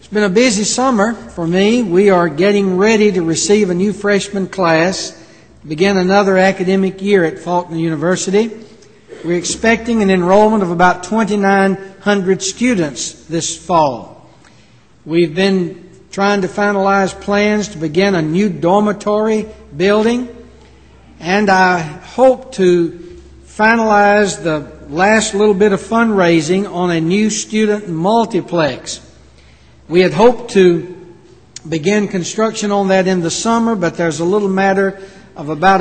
It's been a busy summer for me. We are getting ready to receive a new freshman class, begin another academic year at Faulkner University. We're expecting an enrollment of about 2,900 students this fall. We've been trying to finalize plans to begin a new dormitory building, and I hope to finalize the last little bit of fundraising on a new student multiplex. We had hoped to begin construction on that in the summer, but there's a little matter of about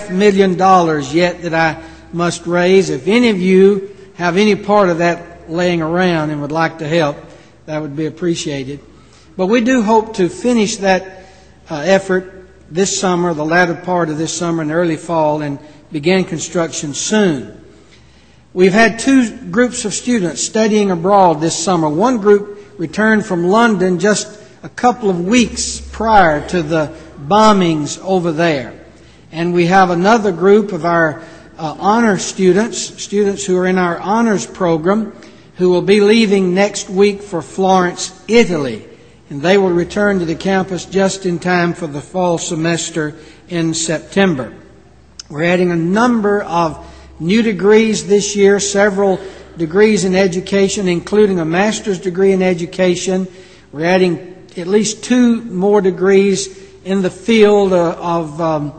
$500,000 yet that I must raise. If any of you have any part of that laying around and would like to help, that would be appreciated. But we do hope to finish that effort this summer, the latter part of this summer and early fall, and begin construction soon. We've had two groups of students studying abroad this summer. One group returned from London just a couple of weeks prior to the bombings over there. And we have another group of our honor students who are in our honors program, who will be leaving next week for Florence, Italy. And they will return to the campus just in time for the fall semester in September. We're adding a number of new degrees this year, several degrees in education, including a master's degree in education. We're adding at least 2 more degrees in the field of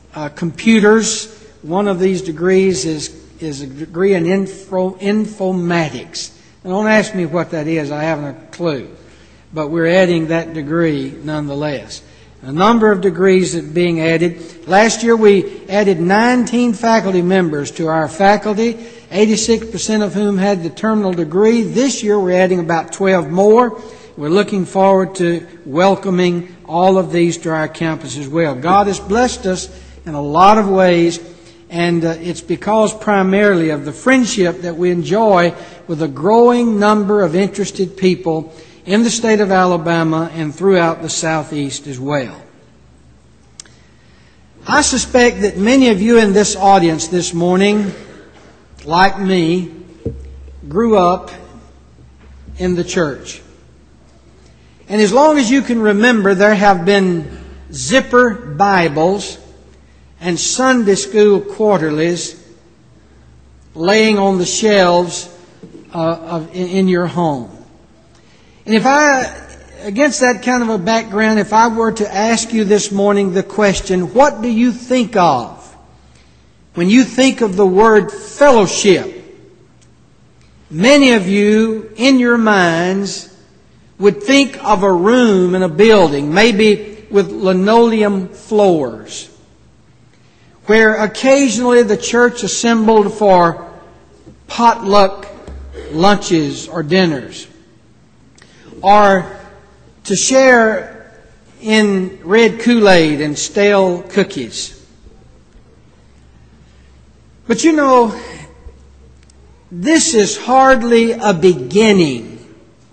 computers. One of these degrees is a degree in informatics. Now, don't ask me what that is. I haven't a clue. But we're adding that degree nonetheless. A number of degrees are being added. Last year we added 19 faculty members to our faculty, 86% of whom had the terminal degree. This year we're adding about 12 more. We're looking forward to welcoming all of these to our campus as well. God has blessed us in a lot of ways, and it's because primarily of the friendship that we enjoy with a growing number of interested people in the state of Alabama and throughout the Southeast as well. I suspect that many of you in this audience this morning, like me, grew up in the church. And as long as you can remember, there have been zipper Bibles and Sunday school quarterlies laying on the shelves in your home. And against that kind of a background, if I were to ask you this morning the question, what do you think of when you think of the word fellowship? Many of you, in your minds, would think of a room in a building, maybe with linoleum floors, where occasionally the church assembled for potluck lunches or dinners, or to share in red Kool-Aid and stale cookies. But you know, this is hardly a beginning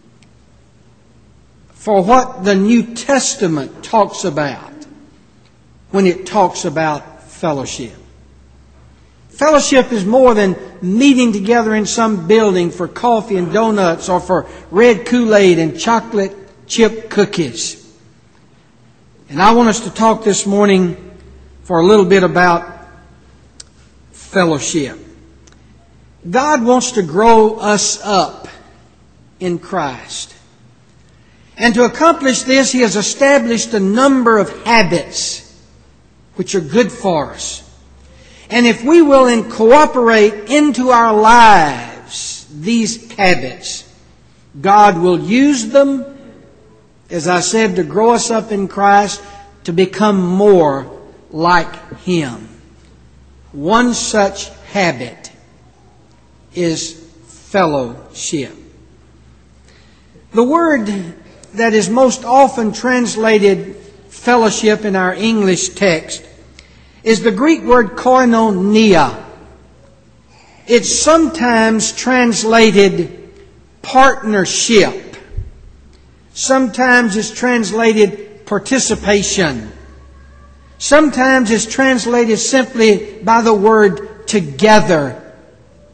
for what the New Testament talks about when it talks about fellowship. Fellowship is more than meeting together in some building for coffee and donuts or for red Kool-Aid and chocolate chip cookies. And I want us to talk this morning for a little bit about fellowship. God wants to grow us up in Christ. And to accomplish this, He has established a number of habits which are good for us. And if we will incorporate into our lives these habits, God will use them, as I said, to grow us up in Christ, to become more like Him. One such habit is fellowship. The word that is most often translated fellowship in our English text is the Greek word koinonia. It's sometimes translated partnership. Sometimes it's translated participation. Sometimes it's translated simply by the word togetherness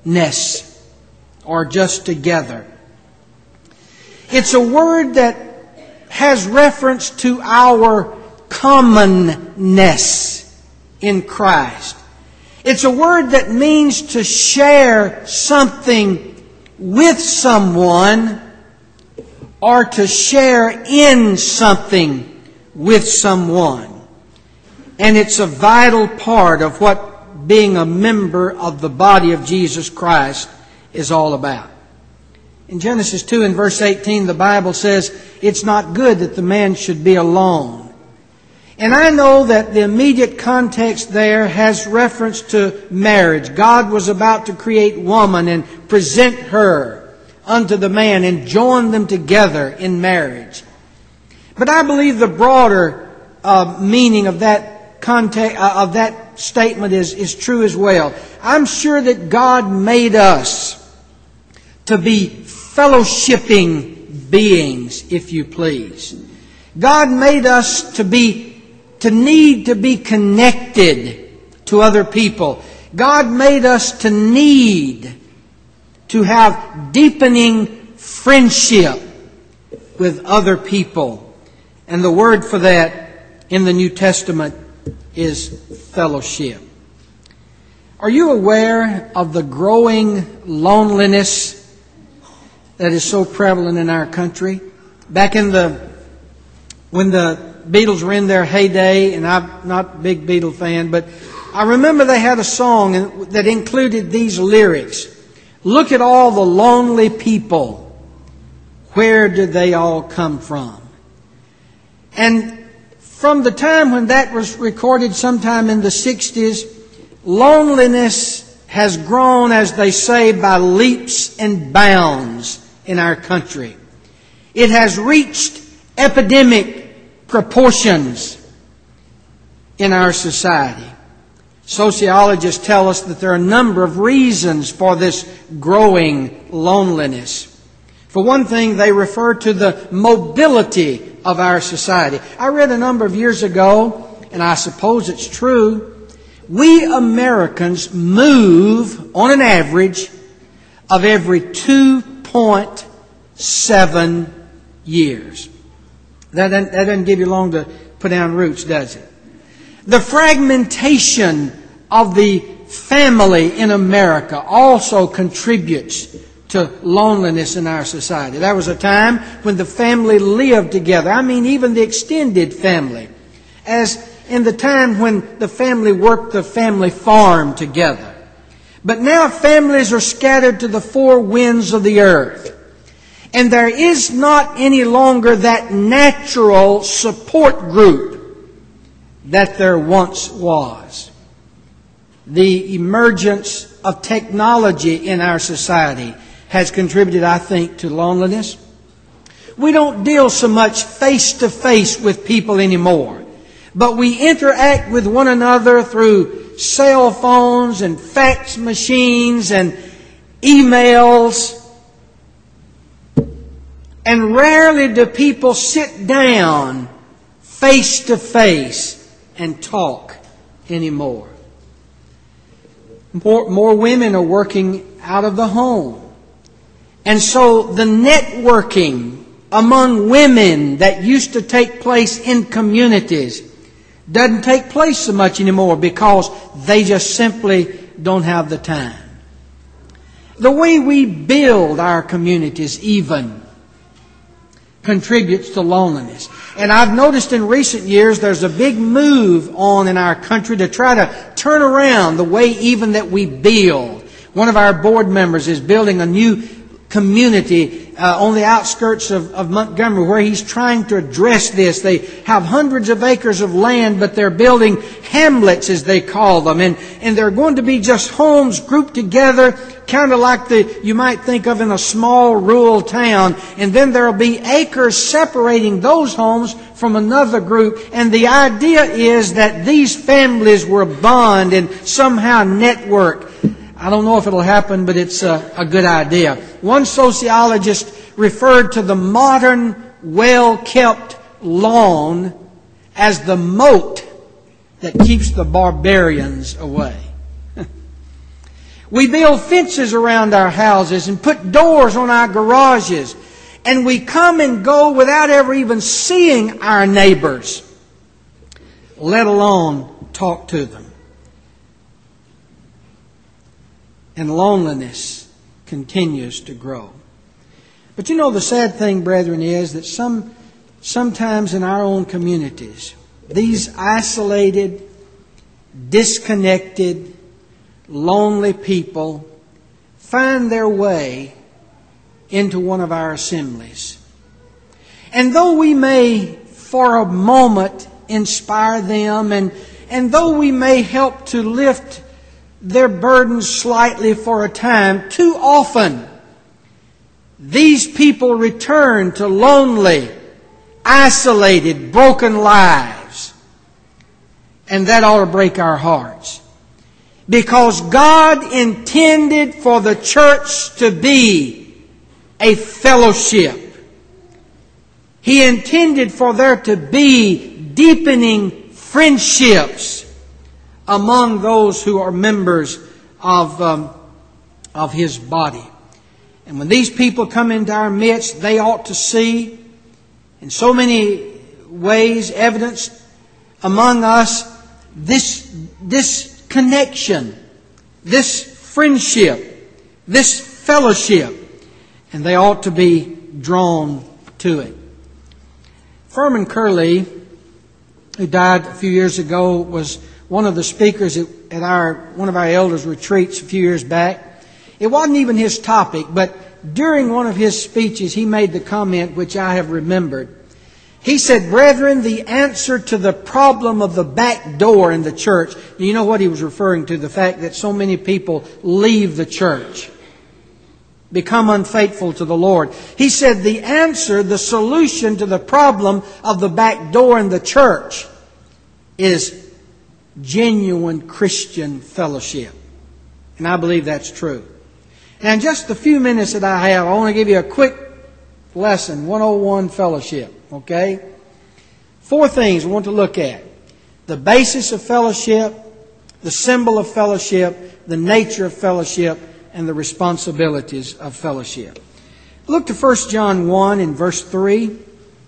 or just together. It's a word that has reference to our commonness in Christ. It's a word that means to share something with someone or to share in something with someone. And it's a vital part of what being a member of the body of Jesus Christ is all about. In Genesis 2 and verse 18, the Bible says, "It's not good that the man should be alone." And I know that the immediate context there has reference to marriage. God was about to create woman and present her unto the man and join them together in marriage. But I believe the broader meaning of that context, of that statement is true as well. I'm sure that God made us to be fellowshipping beings, if you please. God made us to need to be connected to other people. God made us to need to have deepening friendship with other people. And the word for that in the New Testament is fellowship. Are you aware of the growing loneliness that is so prevalent in our country? Back when the Beatles were in their heyday, and I'm not a big Beatle fan, but I remember they had a song that included these lyrics. "Look at all the lonely people. Where did they all come from?" And from the time when that was recorded sometime in the 60s, loneliness has grown, as they say, by leaps and bounds in our country. It has reached epidemic proportions in our society. Sociologists tell us that there are a number of reasons for this growing loneliness. For one thing, they refer to the mobility of our society. I read a number of years ago, and I suppose it's true, we Americans move on an average of every 2.7 years. That doesn't give you long to put down roots, does it? The fragmentation of the family in America also contributes to loneliness in our society. There was a time when the family lived together. I mean, even the extended family. As in the time when the family worked the family farm together. But now families are scattered to the four winds of the earth. And there is not any longer that natural support group that there once was. The emergence of technology in our society has contributed, I think, to loneliness. We don't deal so much face to face with people anymore, but we interact with one another through cell phones and fax machines and emails. And rarely do people sit down face to face and talk anymore. More women are working out of the home. And so the networking among women that used to take place in communities doesn't take place so much anymore because they just simply don't have the time. The way we build our communities even contributes to loneliness. And I've noticed in recent years there's a big move on in our country to try to turn around the way even that we build. One of our board members is building a new community on the outskirts of Montgomery where he's trying to address this. They have hundreds of acres of land, but they're building hamlets, as they call them. And they're going to be just homes grouped together, kind of like you might think of in a small rural town. And then there'll be acres separating those homes from another group. And the idea is that these families will bond and somehow network. I don't know if it'll happen, but it's a good idea. One sociologist referred to the modern, well-kept lawn as the moat that keeps the barbarians away. We build fences around our houses and put doors on our garages. and we come and go without ever even seeing our neighbors, let alone talk to them. And loneliness continues to grow. But you know, the sad thing, brethren, is that sometimes in our own communities, these isolated, disconnected, lonely people find their way into one of our assemblies. And though we may, for a moment, inspire them, and though we may help to lift their burdens slightly for a time, too often these people return to lonely, isolated, broken lives. And that ought to break our hearts. Because God intended for the church to be a fellowship. He intended for there to be deepening friendships among those who are members of His body. And when these people come into our midst, they ought to see in so many ways evidenced among us this connection, this friendship, this fellowship, and they ought to be drawn to it. Furman Curley, who died a few years ago, was one of the speakers at one of our elders' retreats a few years back. It wasn't even his topic, but during one of his speeches he made the comment which I have remembered. He said, "Brethren, the answer to the problem of the back door in the church," you know what he was referring to? The fact that so many people leave the church, become unfaithful to the Lord. He said the answer, the solution to the problem of the back door in the church is genuine Christian fellowship. And I believe that's true. Now, in just the few minutes that I have, I want to give you a quick lesson, 101 fellowship. Okay? 4 things I want to look at. The basis of fellowship, the symbol of fellowship, the nature of fellowship, and the responsibilities of fellowship. Look to 1 John 1 in verse 3.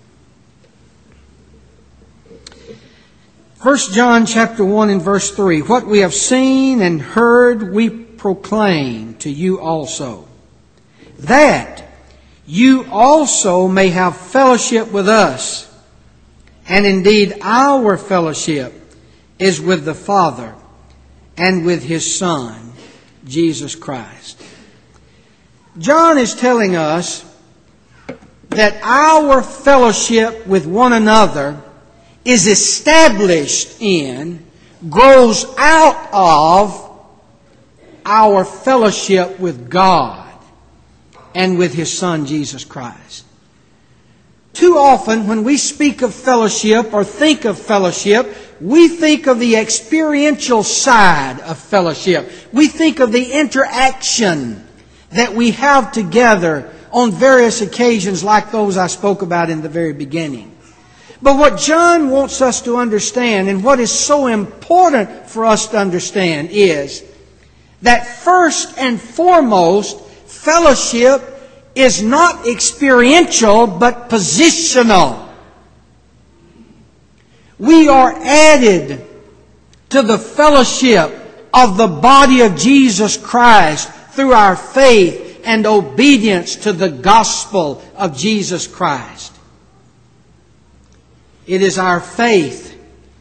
1 John chapter 1 in verse 3. What we have seen and heard we proclaim to you also, that you also may have fellowship with us. And indeed our fellowship is with the Father and with His Son, Jesus Christ. John is telling us that our fellowship with one another is established in, grows out of our fellowship with God and with His Son, Jesus Christ. Too often when we speak of fellowship or think of fellowship, we think of the experiential side of fellowship. We think of the interaction that we have together on various occasions like those I spoke about in the very beginning. But what John wants us to understand, and what is so important for us to understand, is that first and foremost, fellowship is not experiential but positional. We are added to the fellowship of the body of Jesus Christ through our faith and obedience to the gospel of Jesus Christ. It is our faith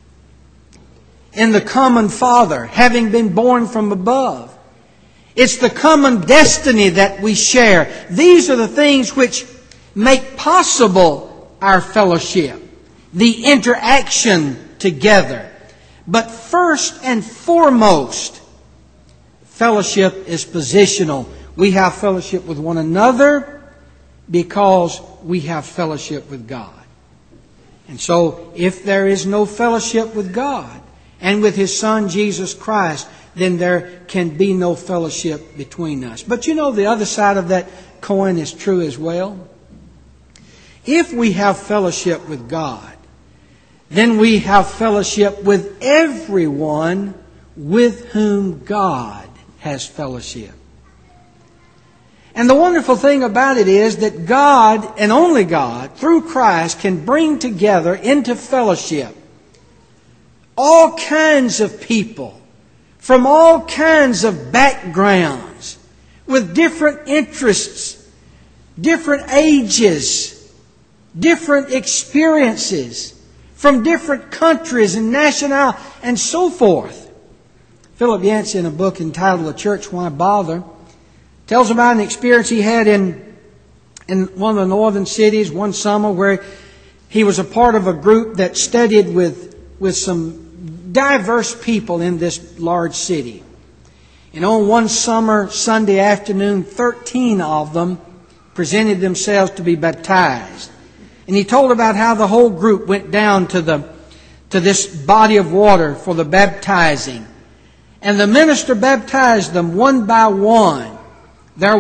in the common Father, having been born from above. It's the common destiny that we share. These are the things which make possible our fellowship, the interaction together. But first and foremost, fellowship is positional. We have fellowship with one another because we have fellowship with God. And so, if there is no fellowship with God and with His Son, Jesus Christ, then there can be no fellowship between us. But you know, the other side of that coin is true as well. If we have fellowship with God, then we have fellowship with everyone with whom God has fellowship. And the wonderful thing about it is that God, and only God, through Christ, can bring together into fellowship all kinds of people from all kinds of backgrounds with different interests, different ages, different experiences from different countries and nationalities and so forth. Philip Yancey, in a book entitled A Church, Why Bother?, tells about an experience he had in one of the northern cities one summer where he was a part of a group that studied with some diverse people in this large city. And on one summer Sunday afternoon, 13 of them presented themselves to be baptized. And he told about how the whole group went down to this body of water for the baptizing. And the minister baptized them one by one. There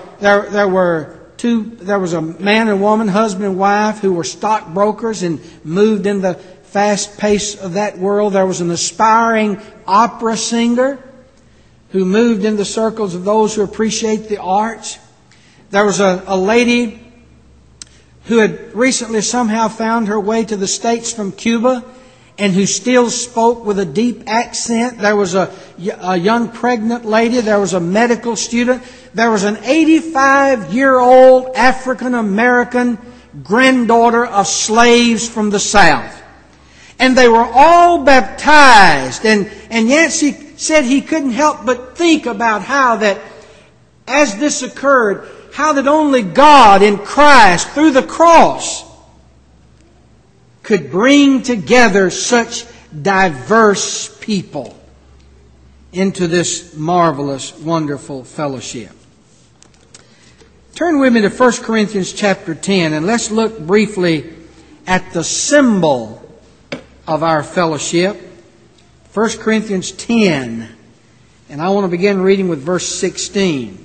was a man and woman, husband and wife, who were stockbrokers and moved in the fast pace of that world. There was an aspiring opera singer who moved in the circles of those who appreciate the arts. There was a lady who had recently somehow found her way to the States from Cuba and who still spoke with a deep accent. There was a young pregnant lady. There was a medical student. There was an 85-year-old African-American granddaughter of slaves from the South. And they were all baptized. And Yancey said he couldn't help but think about how that, as this occurred, how that only God in Christ, through the cross, could bring together such diverse people into this marvelous, wonderful fellowship. Turn with me to 1 Corinthians chapter 10, and let's look briefly at the symbol of our fellowship. 1 Corinthians 10, and I want to begin reading with verse 16.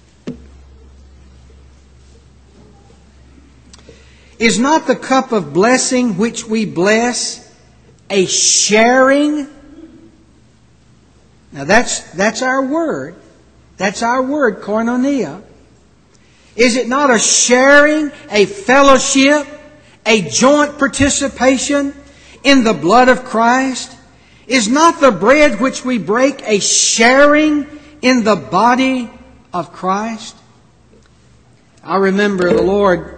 Is not the cup of blessing which we bless a sharing? Now that's our word. That's our word, koinonia. Is it not a sharing, a fellowship, a joint participation in the blood of Christ? Is not the bread which we break a sharing in the body of Christ? I remember the Lord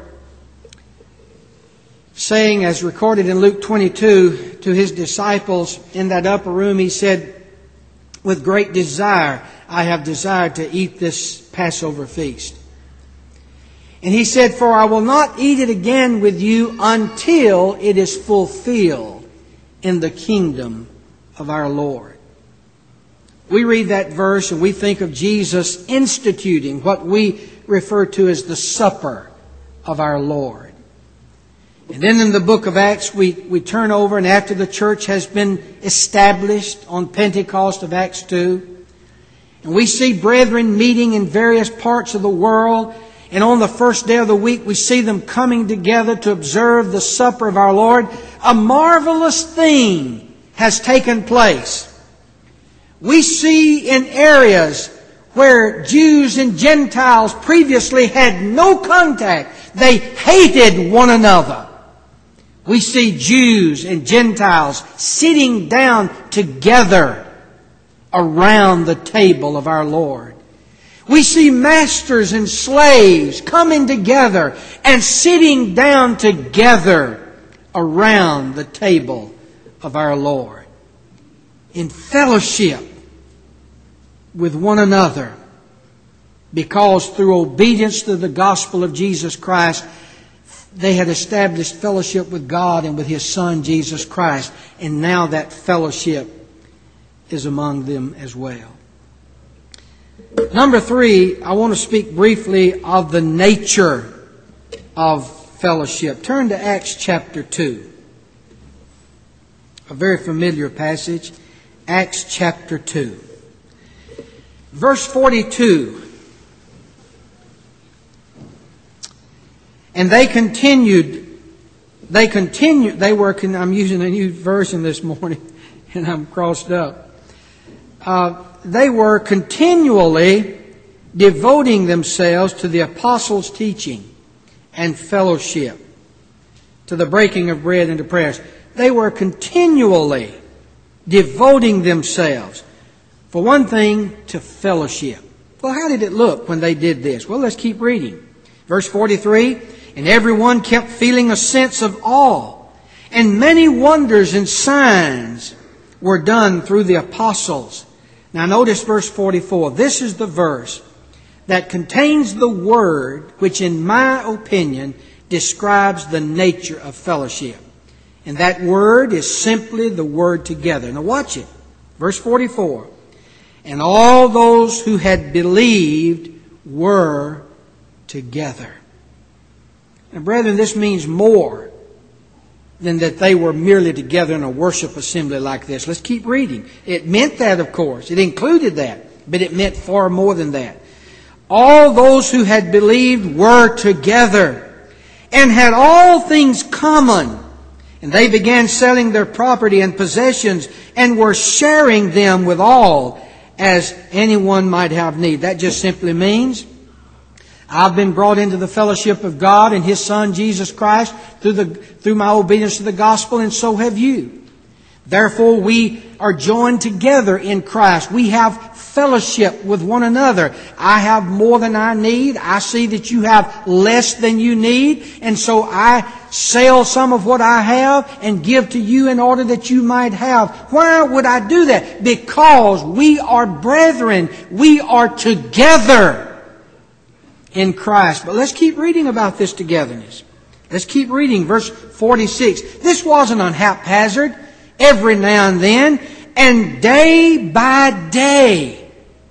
saying, as recorded in Luke 22, to His disciples in that upper room, He said, with great desire, I have desired to eat this Passover feast. And He said, for I will not eat it again with you until it is fulfilled in the kingdom of our Lord. We read that verse and we think of Jesus instituting what we refer to as the supper of our Lord. And then in the book of Acts, we turn over, and after the church has been established on Pentecost of Acts 2, and we see brethren meeting in various parts of the world, and on the first day of the week we see them coming together to observe the supper of our Lord. A marvelous thing has taken place. We see in areas where Jews and Gentiles previously had no contact, they hated one another. We see Jews and Gentiles sitting down together around the table of our Lord. We see masters and slaves coming together and sitting down together around the table of our Lord in fellowship with one another, because through obedience to the gospel of Jesus Christ, they had established fellowship with God and with His Son, Jesus Christ. And now that fellowship is among them as well. Number 3, I want to speak briefly of the nature of fellowship. Turn to Acts chapter 2. A very familiar passage. Acts chapter 2. Verse 42. And I'm using a new version this morning, and I'm crossed up. They were continually devoting themselves to the apostles' teaching and fellowship, to the breaking of bread and to prayers. They were continually devoting themselves, for one thing, to fellowship. Well, how did it look when they did this? Well, let's keep reading. Verse 43, and everyone kept feeling a sense of awe, and many wonders and signs were done through the apostles. Now notice verse 44. This is the verse that contains the word which, in my opinion, describes the nature of fellowship. And that word is simply the word together. Now watch it. Verse 44. And all those who had believed were together. Now, brethren, this means more than that they were merely together in a worship assembly like this. Let's keep reading. It meant that, of course. It included that. But it meant far more than that. All those who had believed were together and had all things common. And they began selling their property and possessions and were sharing them with all as anyone might have need. That just simply means I've been brought into the fellowship of God and His Son, Jesus Christ, through my obedience to the gospel, and so have you. Therefore, we are joined together in Christ. We have fellowship with one another. I have more than I need. I see that you have less than you need. And so I sell some of what I have and give to you in order that you might have. Why would I do that? Because we are brethren. We are together in Christ. But let's keep reading about this togetherness. Let's keep reading verse 46. This wasn't on haphazard. Every now and then, and day by day,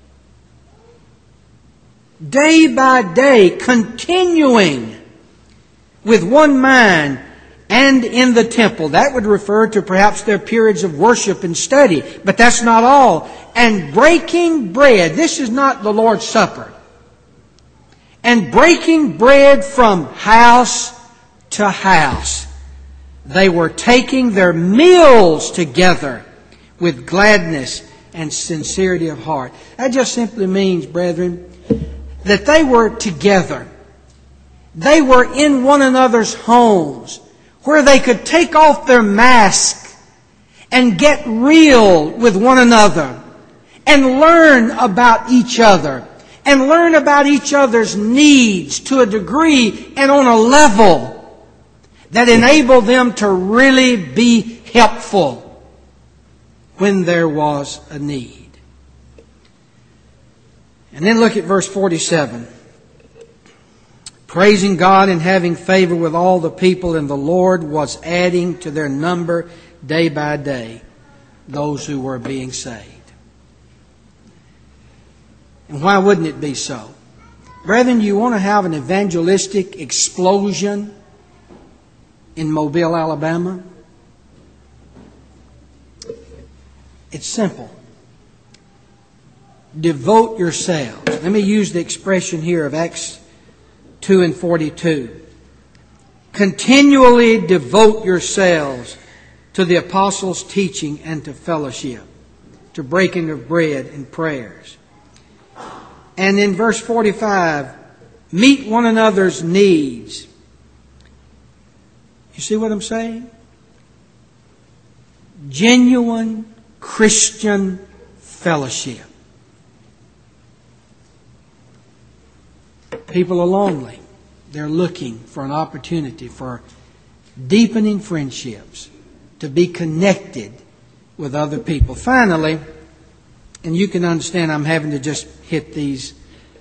continuing with one mind and in the temple. That would refer to perhaps their periods of worship and study, but that's not all. And breaking bread. This is not the Lord's Supper. And breaking bread from house to house. They were taking their meals together with gladness and sincerity of heart. That just simply means, brethren, that they were together. They were in one another's homes where they could take off their mask and get real with one another and learn about each other and learn about each other's needs to a degree and on a level that enabled them to really be helpful when there was a need. And then look at verse 47. Praising God and having favor with all the people, and the Lord was adding to their number day by day those who were being saved. And why wouldn't it be so? Brethren, you want to have an evangelistic explosion in Mobile, Alabama? It's simple. Devote yourselves. Let me use the expression here of Acts 2 and 42. Continually devote yourselves to the apostles' teaching and to fellowship, to breaking of bread and prayers. And in verse 45, meet one another's needs. You see what I'm saying? Genuine Christian fellowship. People are lonely. They're looking for an opportunity for deepening friendships, to be connected with other people. Finally, and you can understand I'm having to just hit these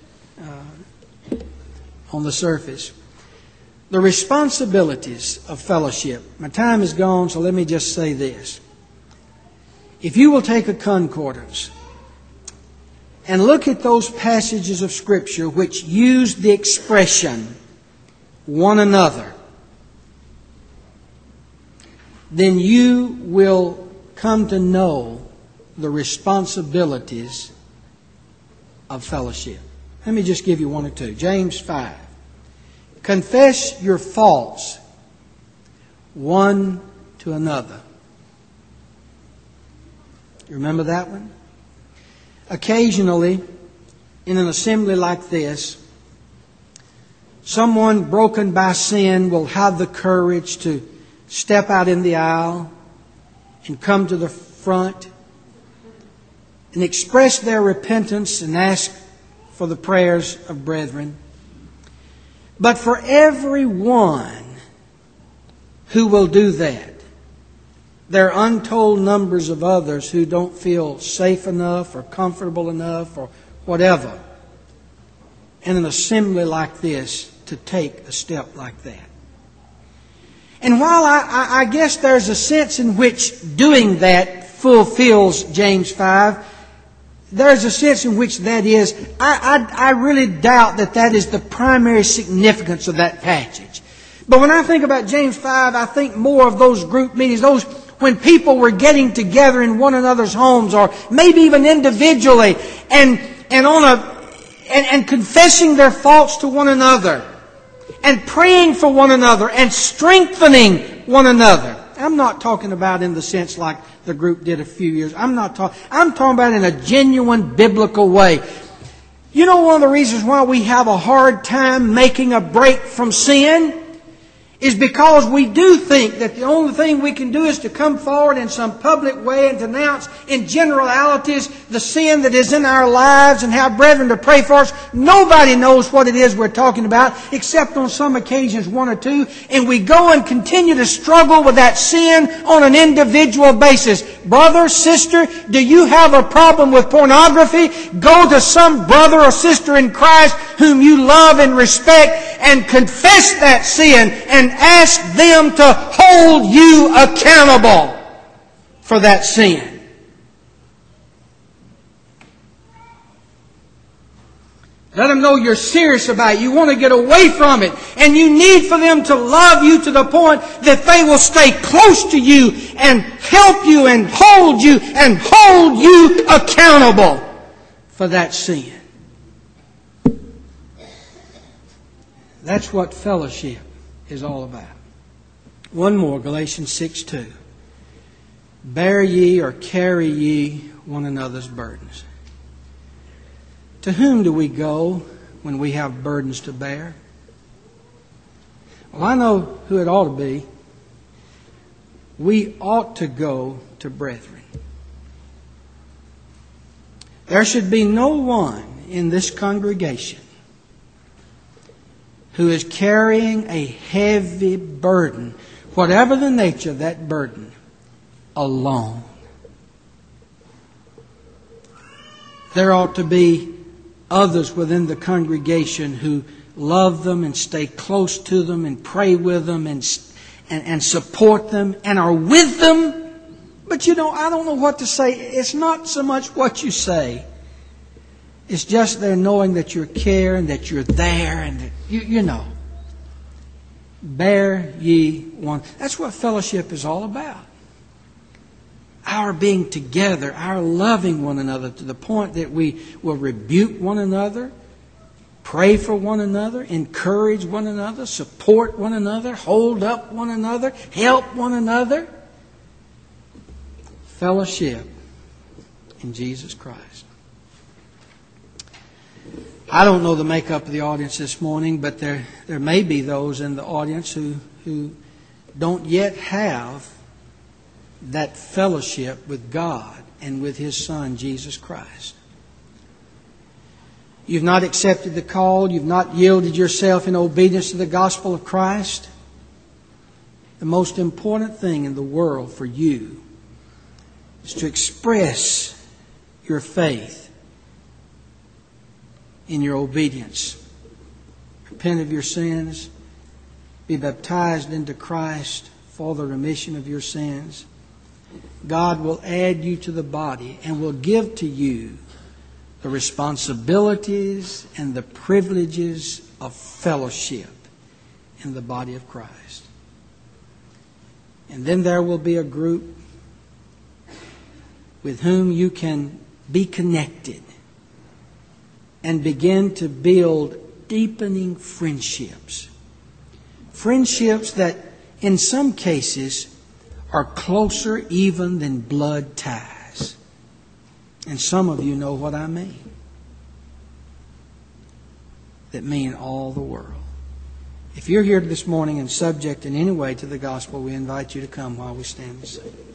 on the surface. The responsibilities of fellowship. My time is gone, so let me just say this. If you will take a concordance and look at those passages of Scripture which use the expression one another, then you will come to know the responsibilities of fellowship. Let me just give you one or two. James 5. Confess your faults one to another. You remember that one? Occasionally, in an assembly like this, someone broken by sin will have the courage to step out in the aisle and come to the front and express their repentance and ask for the prayers of brethren. But for everyone who will do that, there are untold numbers of others who don't feel safe enough or comfortable enough or whatever in an assembly like this to take a step like that. And while I guess there's a sense in which doing that fulfills James 5, there's a sense in which that is, I really doubt that is the primary significance of that passage. But when I think about James 5, I think more of those group meetings, those when people were getting together in one another's homes or maybe even individually and confessing their faults to one another and praying for one another and strengthening one another. I'm not talking about in the sense like the group did a few years. I'm talking about in a genuine biblical way. You know, one of the reasons why we have a hard time making a break from sin is because we do think that the only thing we can do is to come forward in some public way and denounce in generalities the sin that is in our lives and have brethren to pray for us. Nobody knows what it is we're talking about except on some occasions, one or two, and we go and continue to struggle with that sin on an individual basis. Brother, sister, do you have a problem with pornography? Go to some brother or sister in Christ whom you love and respect and confess that sin and ask them to hold you accountable for that sin. Let them know you're serious about it. You want to get away from it. And you need for them to love you to the point that they will stay close to you and help you and hold you accountable for that sin. That's what fellowship is all about. One more, Galatians 6:2. Bear ye or carry ye one another's burdens. To whom do we go when we have burdens to bear? Well, I know who it ought to be. We ought to go to brethren. There should be no one in this congregation who is carrying a heavy burden, whatever the nature of that burden, alone. There ought to be others within the congregation who love them and stay close to them and pray with them and support them and are with them. But I don't know what to say. It's not so much what you say. It's just their knowing that you're care and that you're there and that you know. Bear ye one. That's what fellowship is all about. Our being together, our loving one another to the point that we will rebuke one another, pray for one another, encourage one another, support one another, hold up one another, help one another. Fellowship in Jesus Christ. I don't know the makeup of the audience this morning, but there may be those in the audience who don't yet have that fellowship with God and with His Son, Jesus Christ. You've not accepted the call. You've not yielded yourself in obedience to the gospel of Christ. The most important thing in the world for you is to express your faith in your obedience. Repent of your sins. Be baptized into Christ for the remission of your sins. God will add you to the body and will give to you the responsibilities and the privileges of fellowship in the body of Christ. And then there will be a group with whom you can be connected and begin to build deepening friendships. Friendships that in some cases are closer even than blood ties. And some of you know what I mean. that mean all the world. If you're here this morning and subject in any way to the gospel, we invite you to come while we stand and sing.